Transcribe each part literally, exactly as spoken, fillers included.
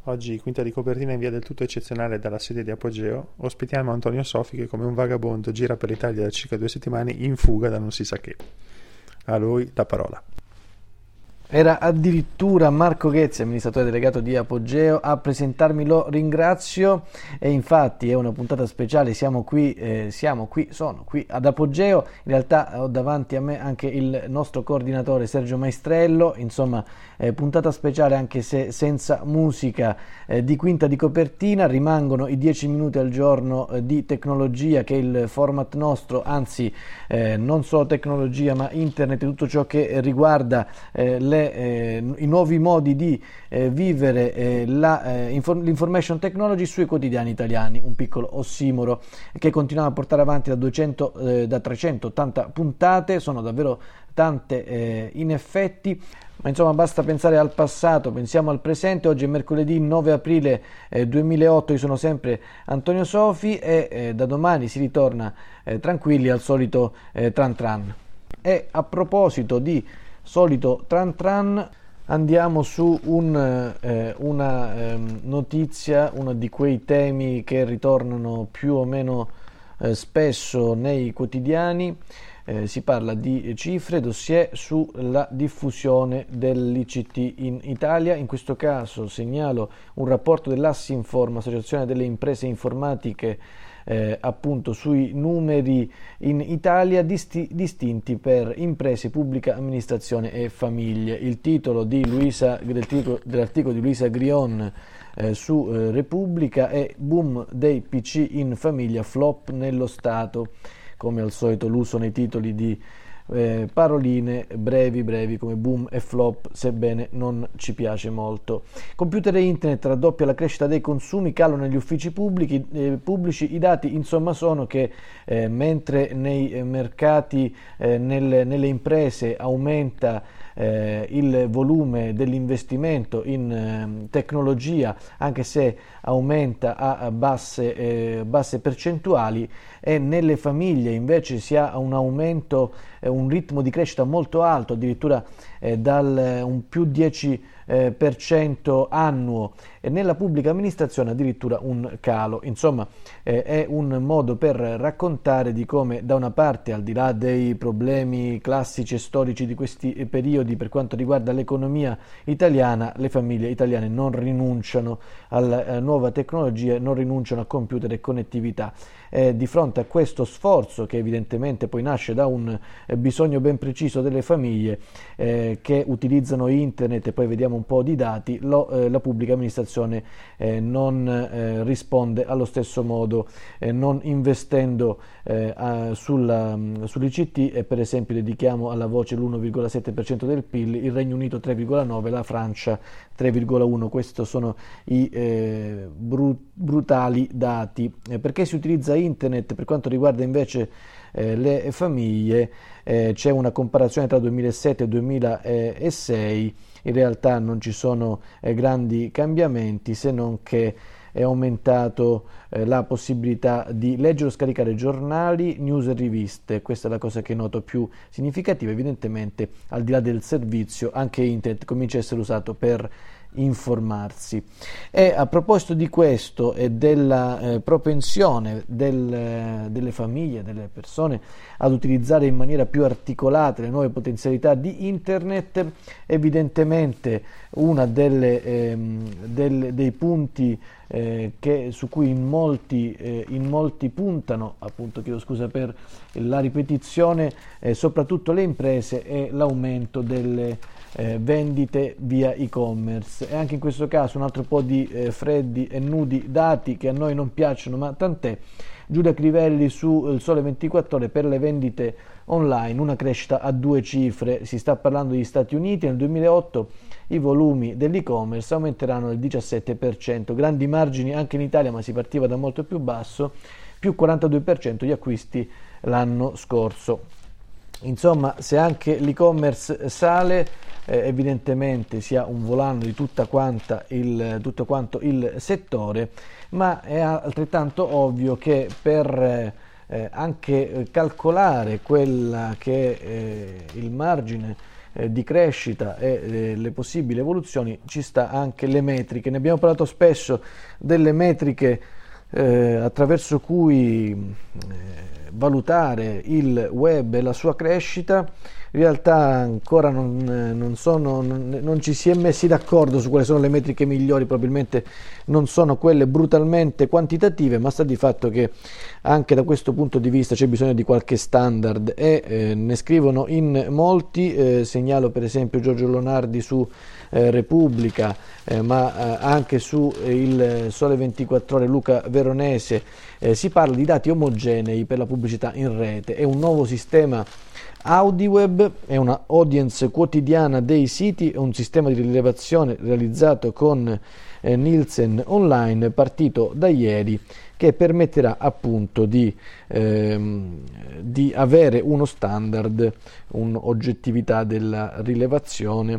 Oggi, quinta di copertina in via del tutto eccezionale dalla sede di Apogeo, ospitiamo Antonio Sofi che come un vagabondo gira per l'Italia da circa due settimane in fuga da non si sa che. A lui la parola. Era addirittura Marco Ghezzi, amministratore delegato di Apogeo, a presentarmi. Lo ringrazio e infatti è una puntata speciale, siamo qui, eh, siamo qui, sono qui ad Apogeo. In realtà ho davanti a me anche il nostro coordinatore Sergio Maestrello, insomma eh, puntata speciale anche se senza musica eh, di quinta di copertina. Rimangono i dieci minuti al giorno eh, di tecnologia, che è il format nostro, anzi eh, non solo tecnologia ma internet e tutto ciò che riguarda eh, le Eh, i nuovi modi di eh, vivere eh, la, eh, inform- l'information technology sui quotidiani italiani, un piccolo ossimoro che continuiamo a portare avanti da, duecento, eh, da trecentottanta puntate. Sono davvero tante eh, in effetti, ma insomma basta pensare al passato, pensiamo al presente. Oggi è mercoledì nove aprile eh, duemilaotto, io sono sempre Antonio Sofi e eh, da domani si ritorna eh, tranquilli al solito eh, tran tran. E a proposito di solito tran tran, andiamo su un, eh, una eh, notizia, uno di quei temi che ritornano più o meno eh, spesso nei quotidiani. Eh, si parla di cifre, dossier sulla diffusione dell'I C T in Italia. In questo caso segnalo un rapporto dell'Assinform, Associazione delle Imprese Informatiche, Eh, appunto sui numeri in Italia disti- distinti per imprese, pubblica amministrazione e famiglie. Il titolo di Luisa, del titolo, dell'articolo di Luisa Grion eh, su eh, Repubblica è "Boom dei P C in famiglia, flop nello Stato". Come al solito l'uso nei titoli di Eh, paroline brevi brevi come boom e flop, sebbene non ci piace molto. Computer e internet raddoppia la crescita dei consumi, calo negli uffici pubblici, eh, pubblici. I dati insomma sono che eh, mentre nei eh, mercati, eh, nelle, nelle imprese aumenta eh, il volume dell'investimento in eh, tecnologia, anche se aumenta a basse, eh, basse percentuali, e nelle famiglie invece si ha un aumento, eh, un ritmo di crescita molto alto, addirittura eh, dal eh, un più dieci eh, per cento annuo, e nella pubblica amministrazione addirittura un calo. Insomma eh, è un modo per raccontare di come da una parte, al di là dei problemi classici e storici di questi periodi per quanto riguarda l'economia italiana, le famiglie italiane non rinunciano alla eh, nuova tecnologia, non rinunciano a computer e connettività. Eh, di fronte a questo sforzo, che evidentemente poi nasce da un eh, bisogno ben preciso delle famiglie eh, che utilizzano internet, e poi vediamo un po' di dati, lo, eh, la pubblica amministrazione eh, non eh, risponde allo stesso modo, eh, non investendo eh, a, sulla, sull'I C T, e per esempio dedichiamo alla voce l'uno virgola sette per cento del P I L, il Regno Unito tre virgola nove per cento, la Francia tre virgola uno per cento. Questi sono i eh, bru- brutali dati. Eh, perché si utilizza internet per quanto riguarda invece eh, le famiglie? Eh, c'è una comparazione tra duemilasette e duemilasei, in realtà non ci sono eh, grandi cambiamenti, se non che è aumentato eh, la possibilità di leggere o scaricare giornali, news e riviste. Questa è la cosa che noto più significativa. Evidentemente, al di là del servizio, anche internet comincia a essere usato per informarsi. E a proposito di questo e della eh, propensione del, eh, delle famiglie, delle persone ad utilizzare in maniera più articolata le nuove potenzialità di internet, evidentemente una delle, ehm, del, dei punti eh, che, su cui in molti, eh, in molti puntano, appunto chiedo scusa per la ripetizione, eh, soprattutto le imprese, è l'aumento delle Eh, vendite via e-commerce. E anche in questo caso un altro po' di eh, freddi e nudi dati che a noi non piacciono, ma tant'è. Giulia Crivelli su Il Sole ventiquattro Ore: per le vendite online una crescita a due cifre. Si sta parlando degli Stati Uniti. Nel duemilaotto i volumi dell'e-commerce aumenteranno del diciassette per cento, grandi margini anche in Italia, ma si partiva da molto più basso, più quarantadue per cento gli acquisti l'anno scorso. Insomma, se anche l'e-commerce sale, eh, evidentemente si ha un volano di tutta quanta il, tutto quanto il settore, ma è altrettanto ovvio che per eh, anche calcolare quella che è eh, il margine eh, di crescita e eh, le possibili evoluzioni ci sta anche le metriche. Ne abbiamo parlato spesso delle metriche eh, attraverso cui eh, valutare il web e la sua crescita. In realtà ancora non, non, sono, non, non ci si è messi d'accordo su quali sono le metriche migliori, probabilmente non sono quelle brutalmente quantitative, ma sta di fatto che anche da questo punto di vista c'è bisogno di qualche standard e eh, ne scrivono in molti, eh, segnalo per esempio Giorgio Lonardi su eh, Repubblica, eh, ma eh, anche su eh, il Sole ventiquattro Ore, Luca Veronese, eh, si parla di dati omogenei per la pubblicità in rete, è un nuovo sistema AudiWeb, è una audience quotidiana dei siti, è un sistema di rilevazione realizzato con eh, Nielsen Online, partito da ieri, che permetterà appunto di, ehm, di avere uno standard, un'oggettività della rilevazione.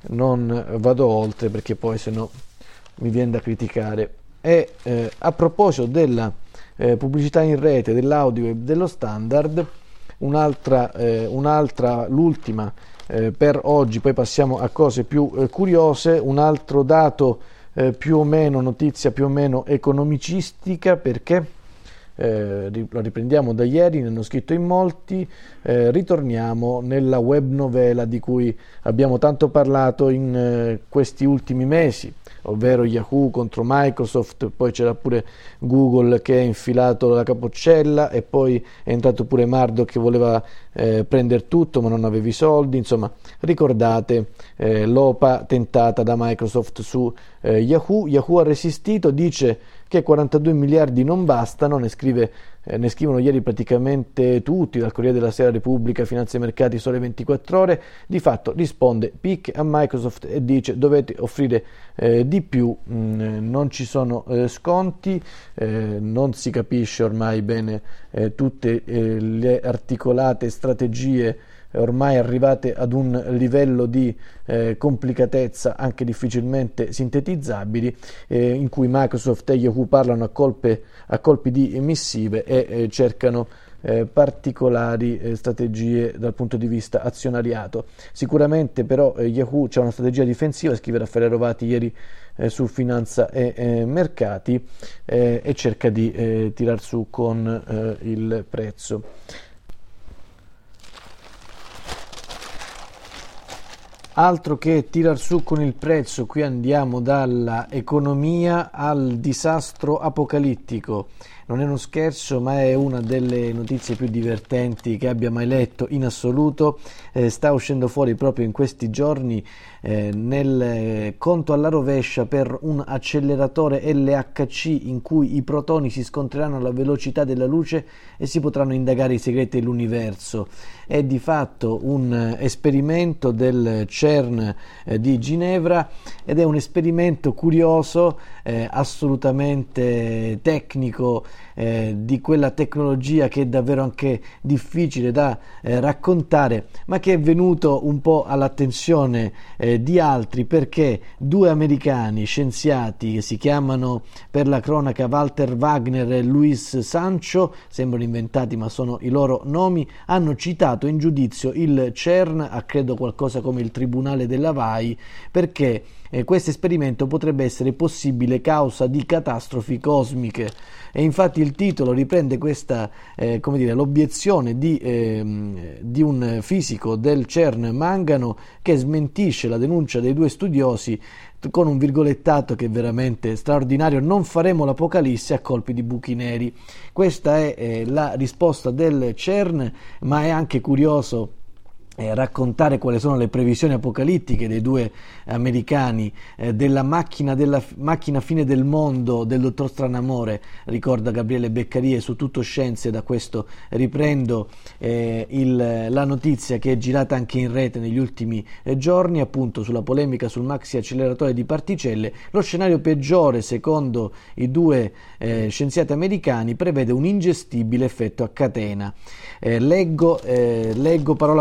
Non vado oltre perché poi se no mi viene da criticare. E eh, a proposito della eh, pubblicità in rete, dell'AudiWeb, dello standard, Un'altra, eh, un'altra, l'ultima eh, per oggi, poi passiamo a cose più eh, curiose, un altro dato eh, più o meno, notizia più o meno economicistica, perché eh, lo riprendiamo da ieri, ne hanno scritto in molti, eh, ritorniamo nella web novela di cui abbiamo tanto parlato in eh, questi ultimi mesi, ovvero Yahoo contro Microsoft, poi c'era pure Google che ha infilato la capocella e poi è entrato pure Murdoch che voleva eh, prendere tutto ma non aveva i soldi. Insomma, ricordate eh, l'O P A tentata da Microsoft su eh, Yahoo. Yahoo ha resistito, dice che quarantadue miliardi non bastano, ne scrive Eh, ne scrivono ieri praticamente tutti, dal Corriere della Sera, Repubblica, Finanza e Mercati, Sole ventiquattro Ore. Di fatto risponde Pic a Microsoft e dice dovete offrire eh, di più, mh, non ci sono eh, sconti, eh, non si capisce ormai bene eh, tutte eh, le articolate strategie ormai arrivate ad un livello di eh, complicatezza anche difficilmente sintetizzabili, eh, in cui Microsoft e Yahoo parlano a, colpe, a colpi di missive e eh, cercano eh, particolari eh, strategie dal punto di vista azionariato. Sicuramente però eh, Yahoo c'ha una strategia difensiva, scrive Raffaele Rovati ieri eh, su Finanza e eh, Mercati, eh, e cerca di eh, tirar su con eh, il prezzo. Altro che tirar su con il prezzo, qui andiamo dalla economia al disastro apocalittico. Non è uno scherzo, ma è una delle notizie più divertenti che abbia mai letto in assoluto. Eh, sta uscendo fuori proprio in questi giorni eh, nel eh, conto alla rovescia per un acceleratore L H C in cui i protoni si scontreranno alla velocità della luce e si potranno indagare i segreti dell'universo. È di fatto un eh, esperimento del CERN eh, di Ginevra ed è un esperimento curioso, eh, assolutamente tecnico, Eh, di quella tecnologia che è davvero anche difficile da eh, raccontare, ma che è venuto un po' all'attenzione eh, di altri, perché due americani scienziati che si chiamano per la cronaca Walter Wagner e Luis Sancho, sembrano inventati ma sono i loro nomi, hanno citato in giudizio il CERN, a credo qualcosa come il Tribunale dell'Hawaii, perché eh, questo esperimento potrebbe essere possibile causa di catastrofi cosmiche. E infatti il titolo riprende questa, eh, come dire, l'obiezione di, eh, di un fisico del CERN Mangano, che smentisce la denuncia dei due studiosi con un virgolettato che è veramente straordinario: non faremo l'apocalisse a colpi di buchi neri. Questa è eh, la risposta del CERN, ma è anche curioso Eh, raccontare quali sono le previsioni apocalittiche dei due americani eh, della macchina, della f- macchina fine del mondo del dottor Stranamore, ricorda Gabriele Beccarie su Tutto Scienze. Da questo riprendo eh, il, la notizia che è girata anche in rete negli ultimi eh, giorni, appunto sulla polemica sul maxi acceleratore di particelle. Lo scenario peggiore, secondo i due eh, scienziati americani, prevede un ingestibile effetto a catena. Eh, leggo, eh, leggo parola per parola.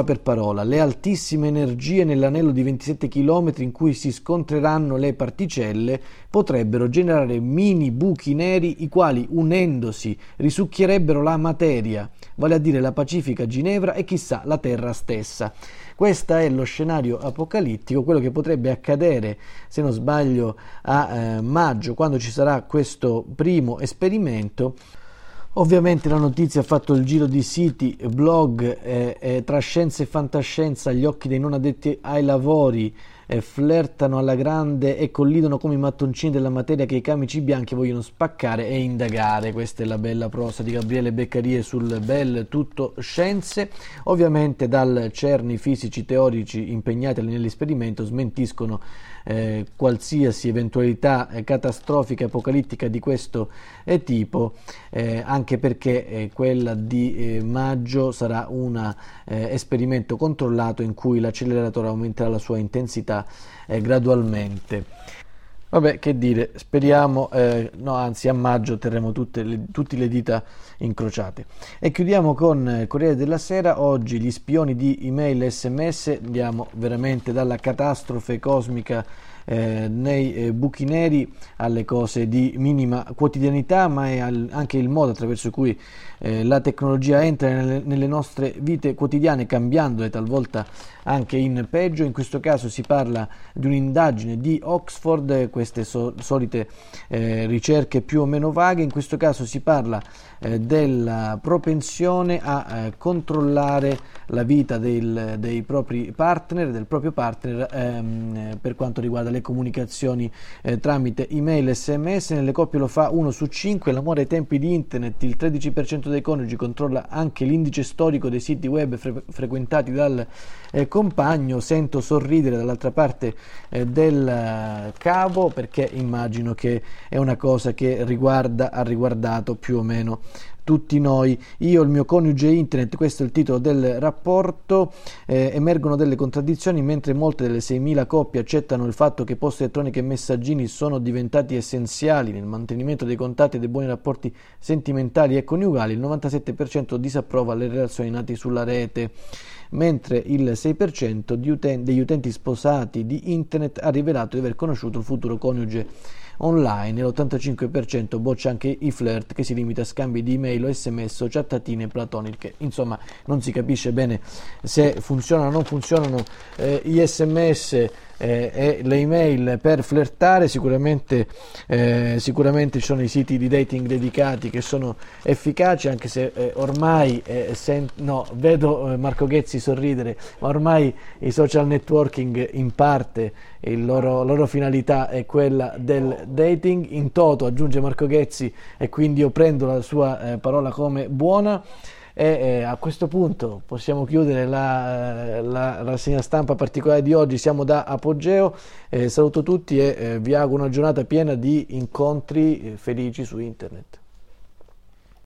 parola, le altissime energie nell'anello di ventisette chilometri in cui si scontreranno le particelle potrebbero generare mini buchi neri i quali, unendosi, risucchierebbero la materia, vale a dire la pacifica Ginevra e chissà la Terra stessa. Questo è lo scenario apocalittico, quello che potrebbe accadere, se non sbaglio, a eh, maggio, quando ci sarà questo primo esperimento. Ovviamente la notizia ha fatto il giro di siti, blog, eh, eh, tra scienza e fantascienza, gli occhi dei non addetti ai lavori eh, flirtano alla grande e collidono come i mattoncini della materia che i camici bianchi vogliono spaccare e indagare. Questa è la bella prosa di Gabriele Beccarie sul bel Tutto Scienze. Ovviamente dal CERN i fisici teorici impegnati nell'esperimento smentiscono eh, qualsiasi eventualità eh, catastrofica e apocalittica di questo eh, tipo, eh, anche perché eh, quella di eh, maggio sarà un eh, esperimento controllato in cui l'acceleratore aumenterà la sua intensità eh, gradualmente. Vabbè, che dire, speriamo, eh, no, anzi a maggio terremo tutte le, tutte le dita incrociate. E chiudiamo con il Corriere della Sera. Oggi gli spioni di email e sms, andiamo veramente dalla catastrofe cosmica eh, nei eh, buchi neri alle cose di minima quotidianità, ma è al, anche il modo attraverso cui eh, la tecnologia entra nelle, nelle nostre vite quotidiane, cambiandole talvolta anche in peggio. In questo caso si parla di un'indagine di Oxford, queste so, solite eh, ricerche più o meno vaghe. In questo caso si parla eh, della propensione a eh, controllare la vita del, dei propri partner, del proprio partner ehm, per quanto riguarda le comunicazioni eh, tramite email e sms. Nelle coppie lo fa uno su cinque. L'amore ai tempi di internet, il tredici per cento dei coniugi controlla anche l'indice storico dei siti web fre- frequentati dal eh, compagno. Sento sorridere dall'altra parte eh, del cavo, perché immagino che è una cosa che riguarda, ha riguardato più o meno tutti noi. Io, il mio coniuge e internet, questo è il titolo del rapporto. Eh, emergono delle contraddizioni mentre molte delle seimila coppie accettano il fatto che poste elettroniche e messaggini sono diventati essenziali nel mantenimento dei contatti e dei buoni rapporti sentimentali e coniugali. Il novantasette per cento disapprova le relazioni nate sulla rete, mentre il sei per cento di uten- degli utenti sposati di internet ha rivelato di aver conosciuto il futuro coniuge online, e l'ottantacinque per cento boccia anche i flirt, che si limita a scambi di email o sms o chattatine platoniche. Insomma, non si capisce bene se funzionano o non funzionano eh, gli sms eh, e le email per flirtare. Sicuramente eh, sicuramente ci sono i siti di dating dedicati che sono efficaci, anche se eh, ormai eh, sen- no, vedo eh, Marco Ghezzi sorridere, ma ormai i social networking in parte il loro, loro finalità è quella del dating. In toto, aggiunge Marco Ghezzi, e quindi io prendo la sua eh, parola come buona. E eh, a questo punto possiamo chiudere la, la rassegna stampa particolare di oggi. Siamo da Apogeo, eh, saluto tutti e eh, vi auguro una giornata piena di incontri eh, felici su internet.